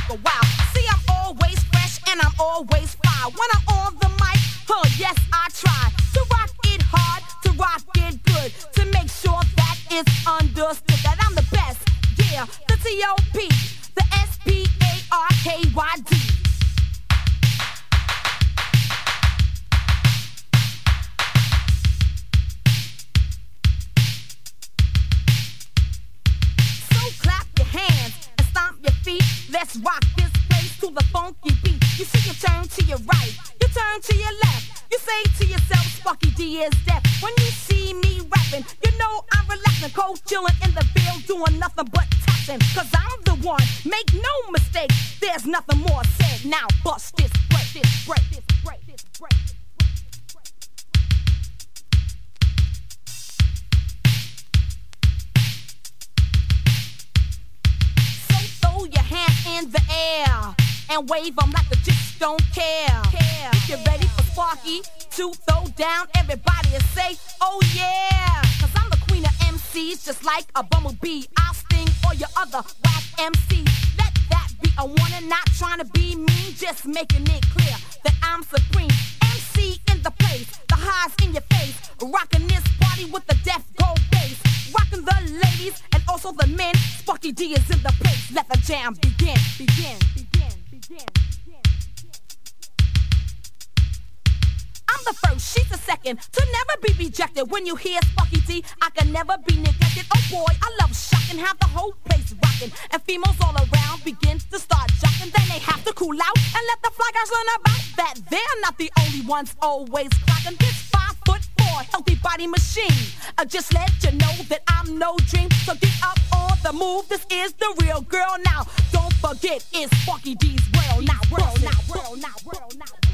a while. See, I'm always fresh and I'm always fire. When I'm on the mic, yes, I try to rock it hard, to rock it good, to make sure that it's understood that I'm the best. Yeah, the T.O.P., the S.P.A.R.K.Y.D. Let's rock this place to the funky beat. You see, you turn to your right, you turn to your left. You say to yourself, Sparky D is deaf. When you see me rapping, you know I'm relaxing, cold chilling in the field, doing nothing but tapping. Cause I'm the one, make no mistake, there's nothing more said. Now bust this, break this, break this, break this, break this. Your hand in the air and wave them like you just don't care. If you're ready for Sparky to throw down, everybody will say, oh yeah. Cause I'm the queen of MCs, just like a bumblebee. I'll sting all your other whack MCs. Let that be a warning, not trying to be mean, just making it clear that I'm supreme. MC in the place, the highs in your face, rocking this party with the deaf gold bass. Rocking the ladies and also the men. Sparky D is in the place. Let the jam begin, begin, begin, begin, begin. I'm the first, she's the second, to never be rejected. When you hear Sparky D, I can never be neglected. Oh boy, I love shocking, have the whole place rocking. And females all around begin to start jocking. Then they have to cool out and let the fly guys learn about that they're not the only ones always clocking. This 5'4" healthy body machine. Just let you know that I'm no dream. So get up on the move. This is the real girl now. Don't forget it's Sparky D's world now. World now. World now. World now.